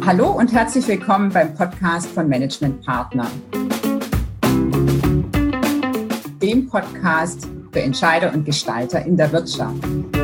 Hallo und herzlich willkommen beim Podcast von Management Partner, dem Podcast für Entscheider und Gestalter in der Wirtschaft.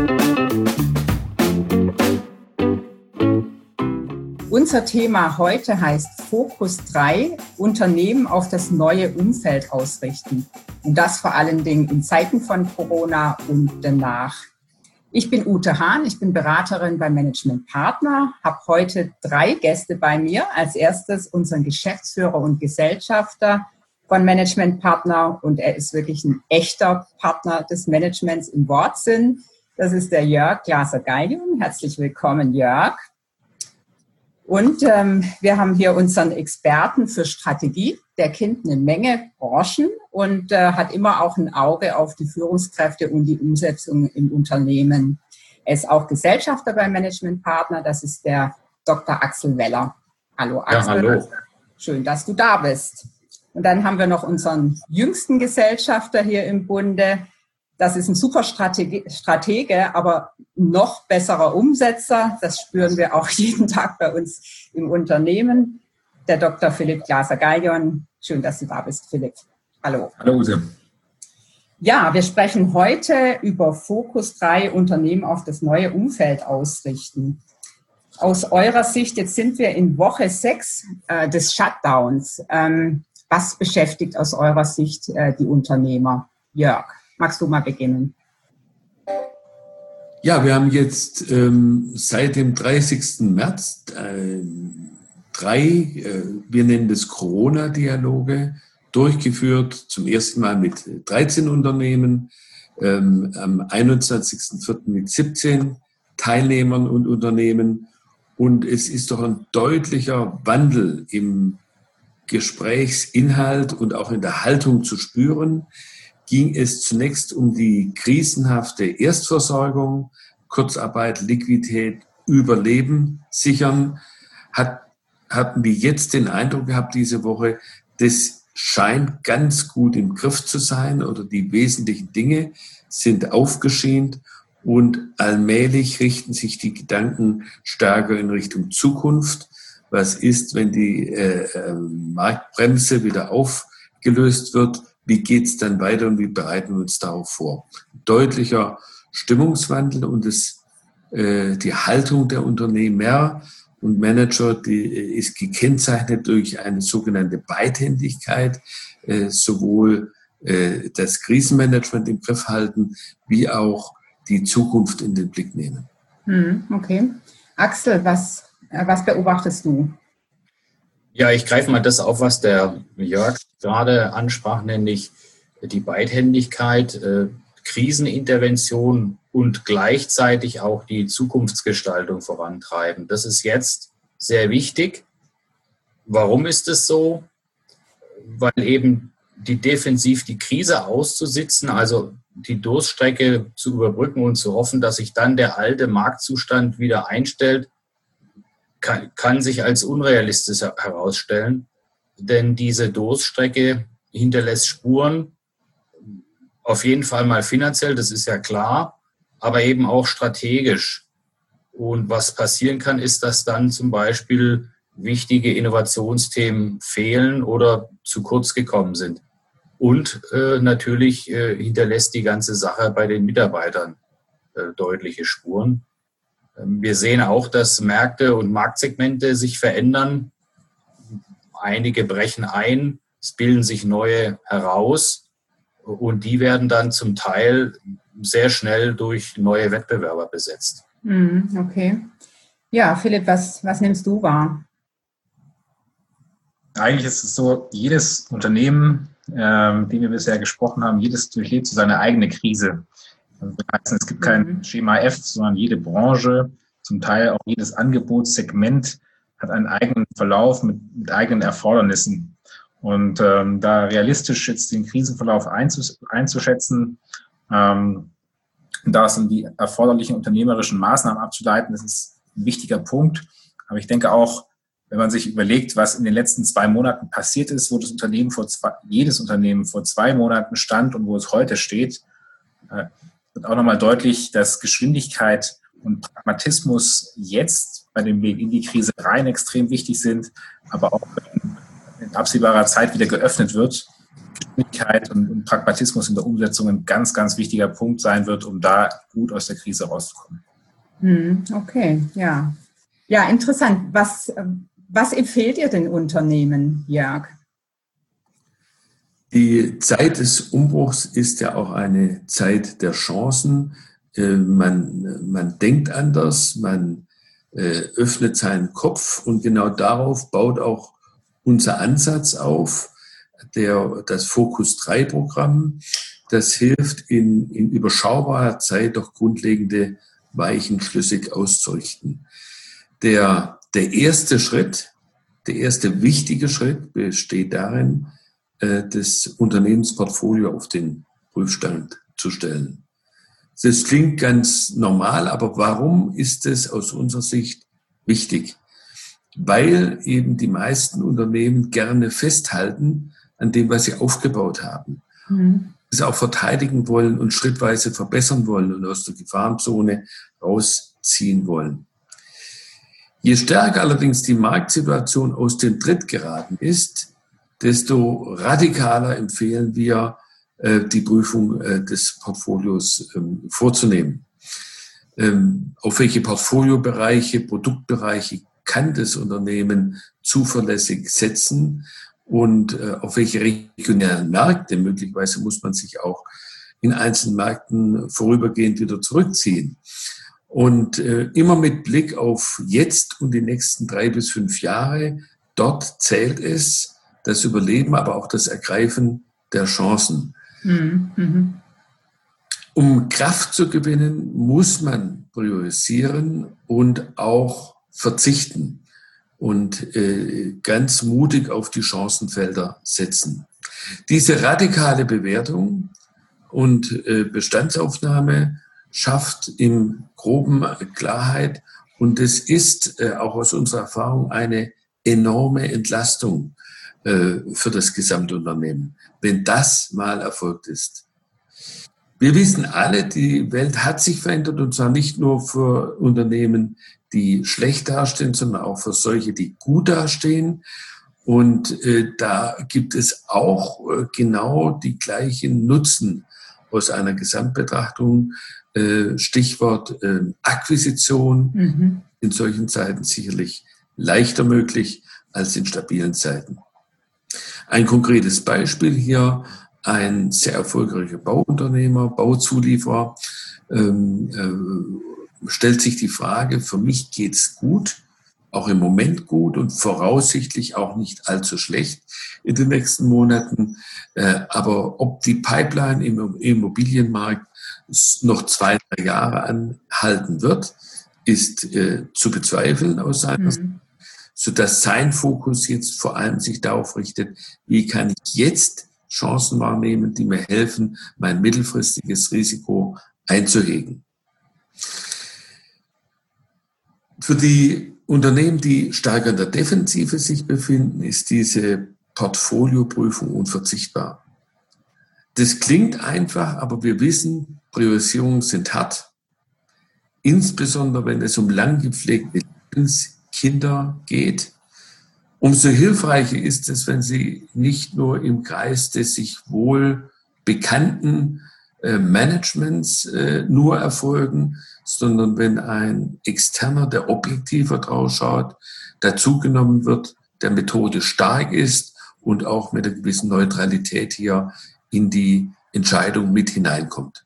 Unser Thema heute heißt Fokus 3, Unternehmen auf das neue Umfeld ausrichten. Und das vor allen Dingen in Zeiten von Corona und danach. Ich bin Ute Hahn, ich bin Beraterin bei Management Partner, habe heute 3 Gäste bei mir. Als erstes unseren Geschäftsführer und Gesellschafter von Management Partner und er ist wirklich ein echter Partner des Managements im Wortsinn. Das ist der Jörg Glaser-Gallion. Herzlich willkommen, Jörg. Und wir haben hier unseren Experten für Strategie. Der kennt eine Menge Branchen und hat immer auch ein Auge auf die Führungskräfte und die Umsetzung im Unternehmen. Er ist auch Gesellschafter bei Management Partner. Das ist der Dr. Axel Weller. Hallo Axel. Ja, hallo. Schön, dass du da bist. Und dann haben wir noch unseren jüngsten Gesellschafter hier im Bunde. Das ist ein super Stratege, aber noch besserer Umsetzer. Das spüren wir auch jeden Tag bei uns im Unternehmen. Der Dr. Philipp Glaser-Gallion. Schön, dass du da bist, Philipp. Hallo. Hallo, Ute. Ja, wir sprechen heute über Fokus 3, Unternehmen auf das neue Umfeld ausrichten. Aus eurer Sicht, jetzt sind wir in Woche 6 des Shutdowns. Was beschäftigt aus eurer Sicht die Unternehmer? Jörg, magst du mal beginnen? Ja, wir haben jetzt seit dem 30. März 3, wir nennen das Corona-Dialoge, durchgeführt, zum ersten Mal mit 13 Unternehmen, am 21.04. mit 17 Teilnehmern und Unternehmen. Und es ist doch ein deutlicher Wandel im Gesprächsinhalt und auch in der Haltung zu spüren. Ging es zunächst um die krisenhafte Erstversorgung, Kurzarbeit, Liquidität, Überleben sichern. Hatten wir jetzt den Eindruck gehabt diese Woche, das scheint ganz gut im Griff zu sein oder die wesentlichen Dinge sind aufgeschient und allmählich richten sich die Gedanken stärker in Richtung Zukunft. Was ist, wenn die Marktbremse wieder aufgelöst wird? Wie geht's dann weiter und wie bereiten wir uns darauf vor? Deutlicher Stimmungswandel und die Haltung der Unternehmer und Manager, die ist gekennzeichnet durch eine sogenannte Beidhändigkeit, sowohl das Krisenmanagement im Griff halten, wie auch die Zukunft in den Blick nehmen. Okay. Axel, was beobachtest du? Ja, ich greife mal das auf, was der Jörg gerade ansprach, nämlich die Beidhändigkeit, Krisenintervention und gleichzeitig auch die Zukunftsgestaltung vorantreiben. Das ist jetzt sehr wichtig. Warum ist es so? Weil eben defensiv die Krise auszusitzen, also die Durststrecke zu überbrücken und zu hoffen, dass sich dann der alte Marktzustand wieder einstellt, kann sich als unrealistisch herausstellen. Denn diese Durststrecke hinterlässt Spuren, auf jeden Fall mal finanziell, das ist ja klar, aber eben auch strategisch. Und was passieren kann, ist, dass dann zum Beispiel wichtige Innovationsthemen fehlen oder zu kurz gekommen sind. Und natürlich hinterlässt die ganze Sache bei den Mitarbeitern deutliche Spuren. Wir sehen auch, dass Märkte und Marktsegmente sich verändern. Einige brechen ein, es bilden sich neue heraus. Und die werden dann zum Teil sehr schnell durch neue Wettbewerber besetzt. Okay. Ja, Philipp, was nimmst du wahr? Eigentlich ist es so, jedes Unternehmen, dem wir bisher gesprochen haben, jedes durchlebt so seine eigene Krise. Also es gibt kein Schema F, sondern jede Branche, zum Teil auch jedes Angebotssegment hat einen eigenen Verlauf mit eigenen Erfordernissen. Und da realistisch jetzt den Krisenverlauf einzuschätzen, da sind die erforderlichen unternehmerischen Maßnahmen abzuleiten, das ist ein wichtiger Punkt. Aber ich denke auch, wenn man sich überlegt, was in den letzten 2 Monaten passiert ist, wo jedes Unternehmen vor 2 Monaten stand und wo es heute steht, wird auch nochmal deutlich, dass Geschwindigkeit und Pragmatismus jetzt bei dem Weg in die Krise rein extrem wichtig sind, aber auch wenn in absehbarer Zeit wieder geöffnet wird, Geschwindigkeit und Pragmatismus in der Umsetzung ein ganz, ganz wichtiger Punkt sein wird, um da gut aus der Krise rauszukommen. Okay, ja. Ja, interessant. Was empfiehlt ihr den Unternehmen, Jörg? Die Zeit des Umbruchs ist ja auch eine Zeit der Chancen. Man denkt anders, man öffnet seinen Kopf und genau darauf baut auch unser Ansatz auf, das Fokus-3-Programm. Das hilft in überschaubarer Zeit doch grundlegende Weichen schlüssig auszurichten. Der erste wichtige Schritt besteht darin, das Unternehmensportfolio auf den Prüfstand zu stellen. Das klingt ganz normal, aber warum ist es aus unserer Sicht wichtig? Weil eben die meisten Unternehmen gerne festhalten an dem, was sie aufgebaut haben. Es auch verteidigen wollen und schrittweise verbessern wollen und aus der Gefahrenzone rausziehen wollen. Je stärker allerdings die Marktsituation aus dem Tritt geraten ist, desto radikaler empfehlen wir, die Prüfung des Portfolios vorzunehmen. Auf welche Portfoliobereiche, Produktbereiche kann das Unternehmen zuverlässig setzen und auf welche regionalen Märkte, möglicherweise muss man sich auch in einzelnen Märkten vorübergehend wieder zurückziehen. Und immer mit Blick auf jetzt und die nächsten 3 bis 5 Jahre, dort zählt es, das Überleben, aber auch das Ergreifen der Chancen. Um Kraft zu gewinnen, muss man priorisieren und auch verzichten und ganz mutig auf die Chancenfelder setzen. Diese radikale Bewertung und Bestandsaufnahme schafft im Groben Klarheit und es ist auch aus unserer Erfahrung eine enorme Entlastung für das Gesamtunternehmen, wenn das mal erfolgt ist. Wir wissen alle, die Welt hat sich verändert und zwar nicht nur für Unternehmen, die schlecht dastehen, sondern auch für solche, die gut dastehen. Und da gibt es auch genau die gleichen Nutzen aus einer Gesamtbetrachtung. Stichwort Akquisition, in solchen Zeiten sicherlich leichter möglich als in stabilen Zeiten. Ein konkretes Beispiel hier, ein sehr erfolgreicher Bauunternehmer, Bauzulieferer, stellt sich die Frage, für mich geht's gut, auch im Moment gut und voraussichtlich auch nicht allzu schlecht in den nächsten Monaten. Aber ob die Pipeline im Immobilienmarkt noch 2-3 Jahre anhalten wird, ist zu bezweifeln aus seiner Sicht, sodass sein Fokus jetzt vor allem sich darauf richtet, wie kann ich jetzt Chancen wahrnehmen, die mir helfen, mein mittelfristiges Risiko einzuhegen. Für die Unternehmen, die stärker in der Defensive sich befinden, ist diese Portfolioprüfung unverzichtbar. Das klingt einfach, aber wir wissen, Priorisierungen sind hart. Insbesondere, wenn es um lang gepflegte Kinder geht. Umso hilfreicher ist es, wenn sie nicht nur im Kreis des sich wohl bekannten Managements nur erfolgen, sondern wenn ein Externer, der objektiver drauf schaut, dazugenommen wird, der methodisch stark ist und auch mit einer gewissen Neutralität hier in die Entscheidung mit hineinkommt.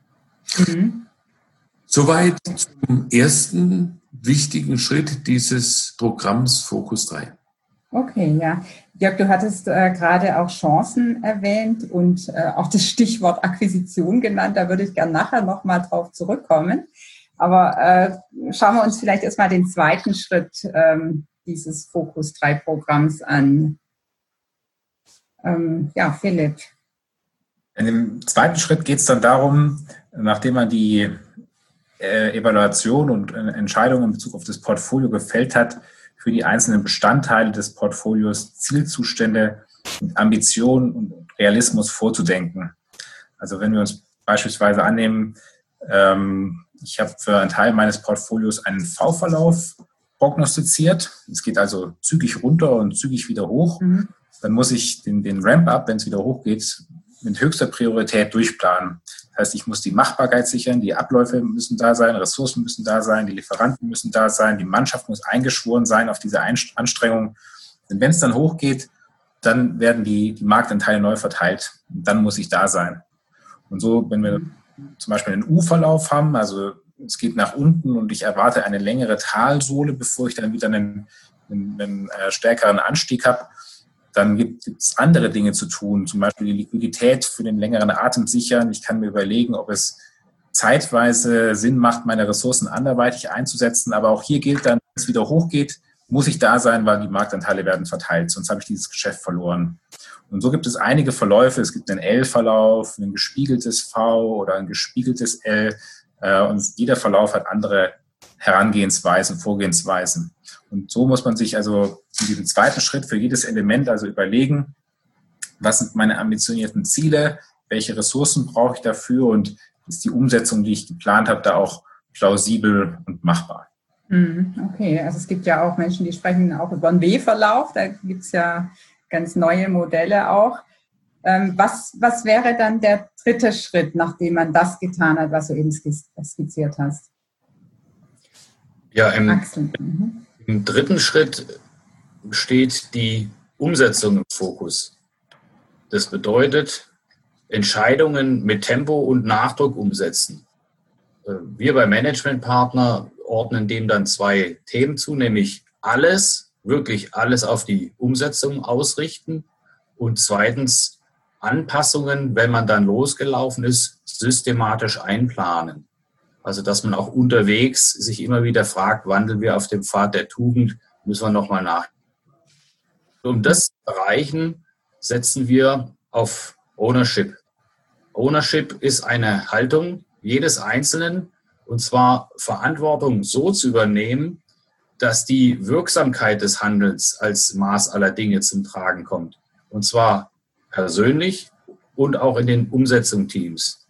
Soweit zum ersten wichtigen Schritt dieses Programms Fokus 3. Okay, ja. Jörg, du hattest gerade auch Chancen erwähnt und auch das Stichwort Akquisition genannt. Da würde ich gerne nachher nochmal drauf zurückkommen. Aber schauen wir uns vielleicht erstmal den zweiten Schritt dieses Fokus 3 Programms an. Ja, Philipp. In dem zweiten Schritt geht es dann darum, nachdem man die Evaluation und Entscheidungen in Bezug auf das Portfolio gefällt hat, für die einzelnen Bestandteile des Portfolios Zielzustände, Ambitionen und Realismus vorzudenken. Also wenn wir uns beispielsweise annehmen, ich habe für einen Teil meines Portfolios einen V-Verlauf prognostiziert. Es geht also zügig runter und zügig wieder hoch. Dann muss ich den Ramp-up, wenn es wieder hochgeht, mit höchster Priorität durchplanen. Das heißt, ich muss die Machbarkeit sichern, die Abläufe müssen da sein, Ressourcen müssen da sein, die Lieferanten müssen da sein, die Mannschaft muss eingeschworen sein auf diese Anstrengung. Denn wenn es dann hochgeht, dann werden die Marktanteile neu verteilt. Und dann muss ich da sein. Und so, wenn wir zum Beispiel einen U-Verlauf haben, also es geht nach unten und ich erwarte eine längere Talsohle, bevor ich dann wieder einen stärkeren Anstieg habe, dann gibt es andere Dinge zu tun, zum Beispiel die Liquidität für den längeren Atem sichern. Ich kann mir überlegen, ob es zeitweise Sinn macht, meine Ressourcen anderweitig einzusetzen. Aber auch hier gilt dann, wenn es wieder hochgeht, muss ich da sein, weil die Marktanteile werden verteilt. Sonst habe ich dieses Geschäft verloren. Und so gibt es einige Verläufe. Es gibt einen L-Verlauf, ein gespiegeltes V oder ein gespiegeltes L. Und jeder Verlauf hat andere Herangehensweisen, Vorgehensweisen. Und so muss man sich also in diesem zweiten Schritt für jedes Element also überlegen, was sind meine ambitionierten Ziele, welche Ressourcen brauche ich dafür und ist die Umsetzung, die ich geplant habe, da auch plausibel und machbar. Okay, also es gibt ja auch Menschen, die sprechen auch über einen W-Verlauf, da gibt es ja ganz neue Modelle auch. Was wäre dann der dritte Schritt, nachdem man das getan hat, was du eben skizziert hast? Ja, im dritten Schritt steht die Umsetzung im Fokus. Das bedeutet, Entscheidungen mit Tempo und Nachdruck umsetzen. Wir bei Managementpartner ordnen dem dann 2 Themen zu, nämlich alles, wirklich alles auf die Umsetzung ausrichten und zweitens Anpassungen, wenn man dann losgelaufen ist, systematisch einplanen. Also dass man auch unterwegs sich immer wieder fragt, wandeln wir auf dem Pfad der Tugend, müssen wir nochmal nach. Um das zu erreichen, setzen wir auf Ownership. Ownership ist eine Haltung jedes Einzelnen, und zwar Verantwortung so zu übernehmen, dass die Wirksamkeit des Handelns als Maß aller Dinge zum Tragen kommt. Und zwar persönlich und auch in den Umsetzungsteams.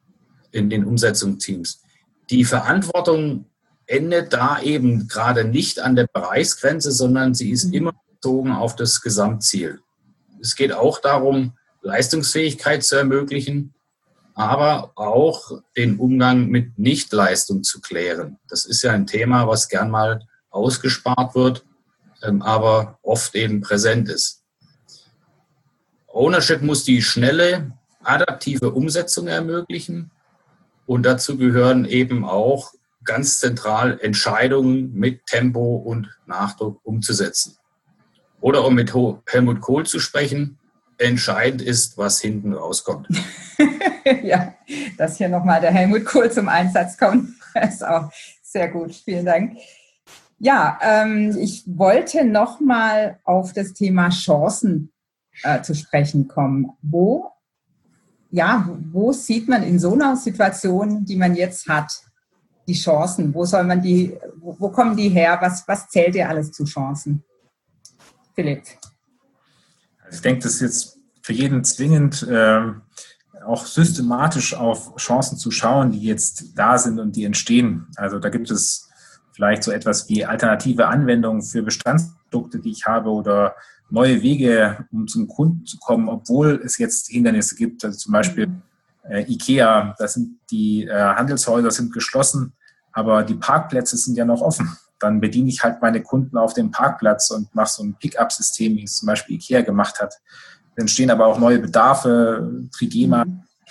Die Verantwortung endet da eben gerade nicht an der Bereichsgrenze, sondern sie ist immer bezogen auf das Gesamtziel. Es geht auch darum, Leistungsfähigkeit zu ermöglichen, aber auch den Umgang mit Nichtleistung zu klären. Das ist ja ein Thema, was gern mal ausgespart wird, aber oft eben präsent ist. Ownership muss die schnelle, adaptive Umsetzung ermöglichen. Und dazu gehören eben auch ganz zentral Entscheidungen mit Tempo und Nachdruck umzusetzen. Oder um mit Helmut Kohl zu sprechen, entscheidend ist, was hinten rauskommt. Ja, dass hier nochmal der Helmut Kohl zum Einsatz kommt, ist auch sehr gut. Vielen Dank. Ja, ich wollte nochmal auf das Thema Chancen zu sprechen kommen. Wo sieht man in so einer Situation, die man jetzt hat, die Chancen? Wo kommen die her? Was zählt dir alles zu Chancen? Philipp. Ich denke, das ist jetzt für jeden zwingend, auch systematisch auf Chancen zu schauen, die jetzt da sind und die entstehen. Also da gibt es vielleicht so etwas wie alternative Anwendungen für Bestandsprodukte, die ich habe, oder neue Wege, um zum Kunden zu kommen, obwohl es jetzt Hindernisse gibt. Also zum Beispiel IKEA, das sind die Handelshäuser sind geschlossen, aber die Parkplätze sind ja noch offen. Dann bediene ich halt meine Kunden auf dem Parkplatz und mache so ein Pick-up-System, wie es zum Beispiel IKEA gemacht hat. Dann entstehen aber auch neue Bedarfe. Trigema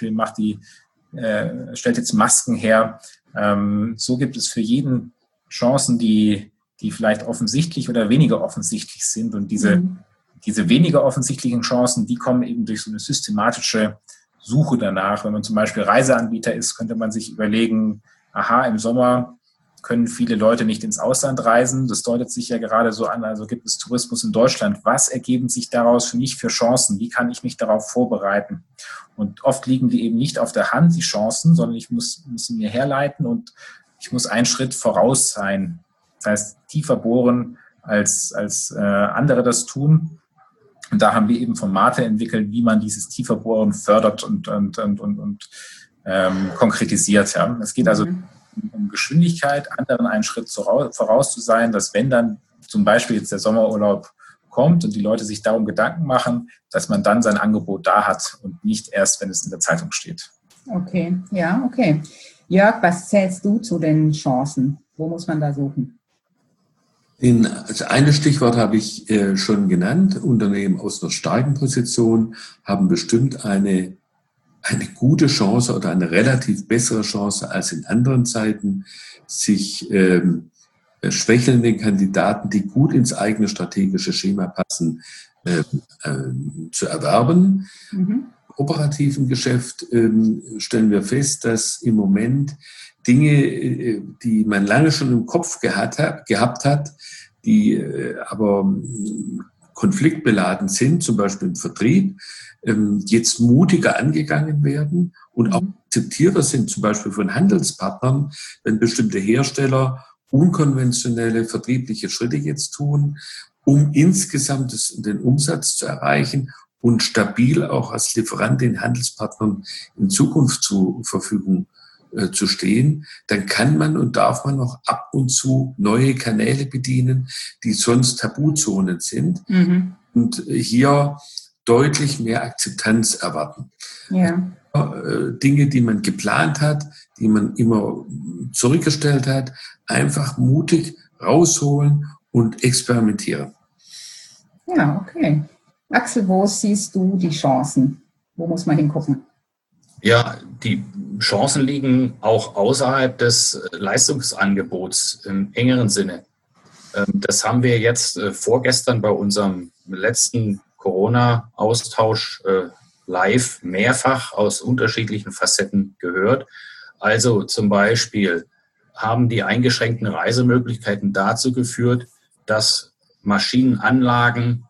stellt jetzt Masken her. So gibt es für jeden Chancen, die vielleicht offensichtlich oder weniger offensichtlich sind. Und diese weniger offensichtlichen Chancen, die kommen eben durch so eine systematische Suche danach. Wenn man zum Beispiel Reiseanbieter ist, könnte man sich überlegen, im Sommer können viele Leute nicht ins Ausland reisen. Das deutet sich ja gerade so an. Also gibt es Tourismus in Deutschland. Was ergeben sich daraus für mich für Chancen? Wie kann ich mich darauf vorbereiten? Und oft liegen die eben nicht auf der Hand, die Chancen, sondern ich muss sie mir herleiten und ich muss einen Schritt voraus sein. Das heißt, tiefer bohren, als andere das tun. Und da haben wir eben von Mate entwickelt, wie man dieses Tieferbohren fördert und konkretisiert. Ja. Es geht also um Geschwindigkeit, anderen einen Schritt voraus zu sein, dass wenn dann zum Beispiel jetzt der Sommerurlaub kommt und die Leute sich darum Gedanken machen, dass man dann sein Angebot da hat und nicht erst, wenn es in der Zeitung steht. Okay, ja, okay. Jörg, was zählst du zu den Chancen? Wo muss man da suchen? Also eine Stichwort habe ich schon genannt. Unternehmen aus einer starken Position haben bestimmt eine gute Chance oder eine relativ bessere Chance als in anderen Zeiten, sich schwächelnden Kandidaten, die gut ins eigene strategische Schema passen, zu erwerben. Im operativen Geschäft stellen wir fest, dass im Moment Dinge, die man lange schon im Kopf gehabt hat, die aber konfliktbeladen sind, zum Beispiel im Vertrieb, jetzt mutiger angegangen werden und auch akzeptierter sind, zum Beispiel von Handelspartnern, wenn bestimmte Hersteller unkonventionelle vertriebliche Schritte jetzt tun, um insgesamt den Umsatz zu erreichen und stabil auch als Lieferant den Handelspartnern in Zukunft zur Verfügung zu stehen, dann kann man und darf man auch ab und zu neue Kanäle bedienen, die sonst Tabuzonen sind und hier deutlich mehr Akzeptanz erwarten. Ja. Dinge, die man geplant hat, die man immer zurückgestellt hat, einfach mutig rausholen und experimentieren. Ja, okay. Axel, wo siehst du die Chancen? Wo muss man hingucken? Ja, die Chancen liegen auch außerhalb des Leistungsangebots im engeren Sinne. Das haben wir jetzt vorgestern bei unserem letzten Corona-Austausch live mehrfach aus unterschiedlichen Facetten gehört. Also zum Beispiel haben die eingeschränkten Reisemöglichkeiten dazu geführt, dass Maschinenanlagen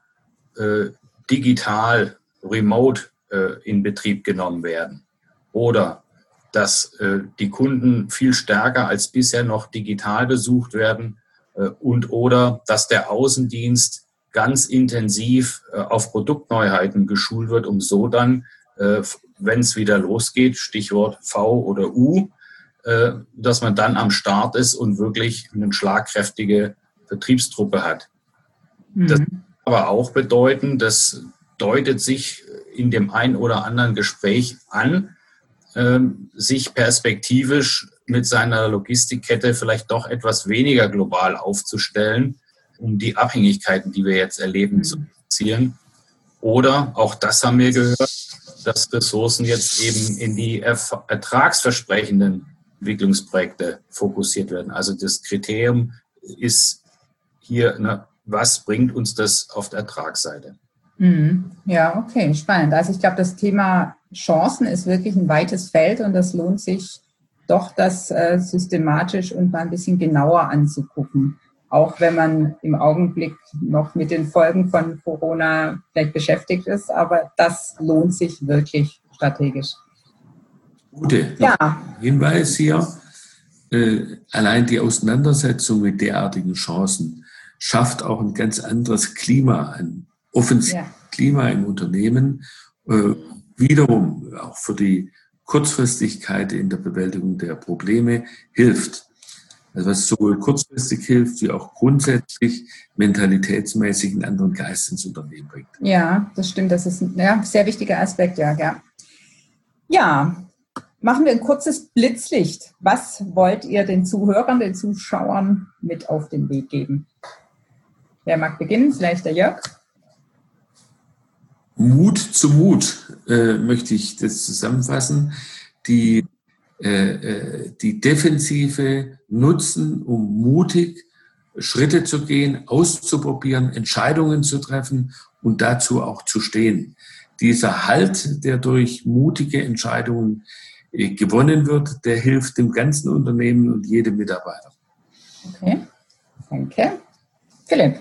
digital, remote in Betrieb genommen werden. Oder dass die Kunden viel stärker als bisher noch digital besucht werden oder dass der Außendienst ganz intensiv auf Produktneuheiten geschult wird, um so dann, wenn es wieder losgeht, Stichwort V oder U, dass man dann am Start ist und wirklich eine schlagkräftige Vertriebstruppe hat. Das kann aber auch bedeuten, das deutet sich in dem einen oder anderen Gespräch an, sich perspektivisch mit seiner Logistikkette vielleicht doch etwas weniger global aufzustellen, um die Abhängigkeiten, die wir jetzt erleben, zu reduzieren. Oder, auch das haben wir gehört, dass Ressourcen jetzt eben in die ertragsversprechenden Entwicklungsprojekte fokussiert werden. Also das Kriterium ist hier, was bringt uns das auf der Ertragsseite? Ja, okay, spannend. Also ich glaube, das Thema Chancen ist wirklich ein weites Feld und das lohnt sich doch, das systematisch und mal ein bisschen genauer anzugucken. Auch wenn man im Augenblick noch mit den Folgen von Corona vielleicht beschäftigt ist, aber das lohnt sich wirklich strategisch. Gute Hinweis hier. Allein die Auseinandersetzung mit derartigen Chancen schafft auch ein ganz anderes Klima, ein offensives Klima im Unternehmen, wiederum auch für die Kurzfristigkeit in der Bewältigung der Probleme hilft. Also was sowohl kurzfristig hilft, wie auch grundsätzlich mentalitätsmäßig einen anderen Geist ins Unternehmen bringt. Ja, das stimmt. Das ist ein sehr wichtiger Aspekt, ja. Ja, machen wir ein kurzes Blitzlicht. Was wollt ihr den Zuhörern, den Zuschauern mit auf den Weg geben? Wer mag beginnen? Vielleicht der Jörg? Mut zu Mut möchte ich das zusammenfassen. Die Defensive nutzen, um mutig Schritte zu gehen, auszuprobieren, Entscheidungen zu treffen und dazu auch zu stehen. Dieser Halt, der durch mutige Entscheidungen gewonnen wird, der hilft dem ganzen Unternehmen und jedem Mitarbeiter. Okay, danke. Philipp?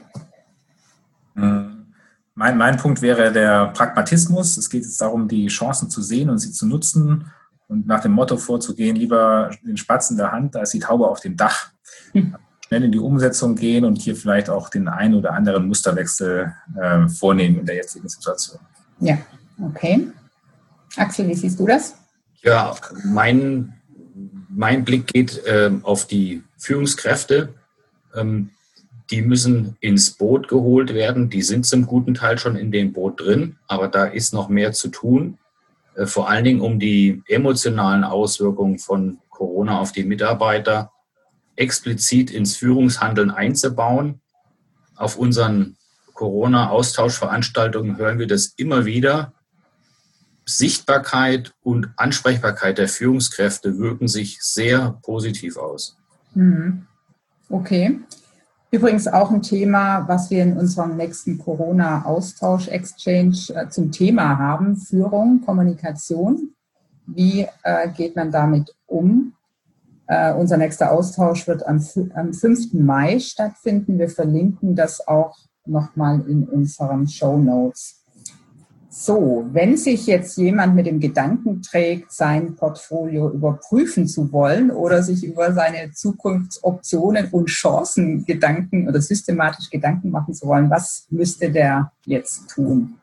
Mein Punkt wäre der Pragmatismus. Es geht jetzt darum, die Chancen zu sehen und sie zu nutzen und nach dem Motto vorzugehen, lieber den Spatz in der Hand als die Taube auf dem Dach. Schnell in die Umsetzung gehen und hier vielleicht auch den einen oder anderen Musterwechsel vornehmen in der jetzigen Situation. Ja, okay. Axel, wie siehst du das? Ja, mein Mein Blick geht auf die Führungskräfte. Die müssen ins Boot geholt werden. Die sind zum guten Teil schon in dem Boot drin, aber da ist noch mehr zu tun. Vor allen Dingen, um die emotionalen Auswirkungen von Corona auf die Mitarbeiter explizit ins Führungshandeln einzubauen. Auf unseren Corona-Austauschveranstaltungen hören wir das immer wieder. Sichtbarkeit und Ansprechbarkeit der Führungskräfte wirken sich sehr positiv aus. Okay. Übrigens auch ein Thema, was wir in unserem nächsten Corona-Austausch-Exchange zum Thema haben, Führung, Kommunikation. Wie geht man damit um? Unser nächster Austausch wird am 5. Mai stattfinden. Wir verlinken das auch nochmal in unseren Shownotes. So, wenn sich jetzt jemand mit dem Gedanken trägt, sein Portfolio überprüfen zu wollen oder sich über seine Zukunftsoptionen und Chancen Gedanken oder systematisch Gedanken machen zu wollen, was müsste der jetzt tun?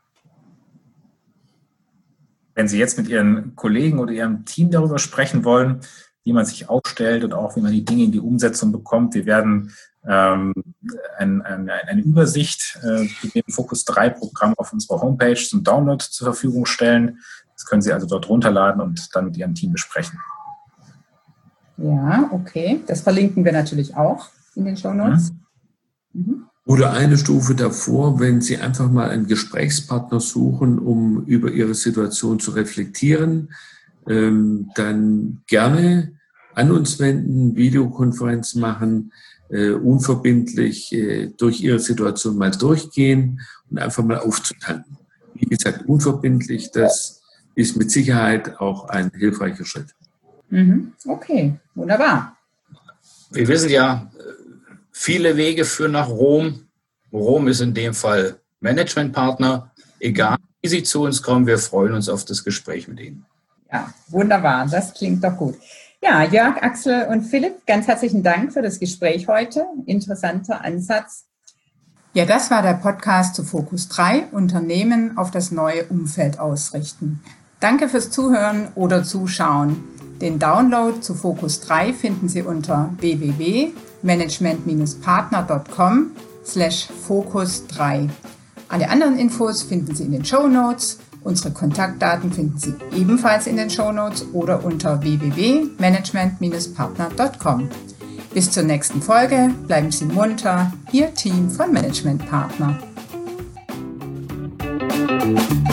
Wenn Sie jetzt mit Ihren Kollegen oder Ihrem Team darüber sprechen wollen, wie man sich aufstellt und auch wie man die Dinge in die Umsetzung bekommt, wir werden eine Übersicht mit dem Fokus 3 Programm auf unserer Homepage zum Download zur Verfügung stellen. Das können Sie also dort runterladen und dann mit Ihrem Team besprechen. Ja, okay. Das verlinken wir natürlich auch in den Shownotes. Oder eine Stufe davor, wenn Sie einfach mal einen Gesprächspartner suchen, um über Ihre Situation zu reflektieren, dann gerne an uns wenden, Videokonferenz machen, unverbindlich durch Ihre Situation mal durchgehen und einfach mal aufzutanken. Wie gesagt, unverbindlich, das ist mit Sicherheit auch ein hilfreicher Schritt. Okay, wunderbar. Wir wissen ja, viele Wege führen nach Rom. Rom ist in dem Fall Managementpartner. Egal, wie Sie zu uns kommen, wir freuen uns auf das Gespräch mit Ihnen. Ja, wunderbar. Das klingt doch gut. Ja, Jörg, Axel und Philipp, ganz herzlichen Dank für das Gespräch heute. Interessanter Ansatz. Ja, das war der Podcast zu Fokus 3, Unternehmen auf das neue Umfeld ausrichten. Danke fürs Zuhören oder Zuschauen. Den Download zu Fokus 3 finden Sie unter www.management-partner.com/Fokus3. Alle anderen Infos finden Sie in den Shownotes. Unsere Kontaktdaten finden Sie ebenfalls in den Shownotes oder unter www.management-partner.com. Bis zur nächsten Folge, bleiben Sie munter, Ihr Team von Management Partner.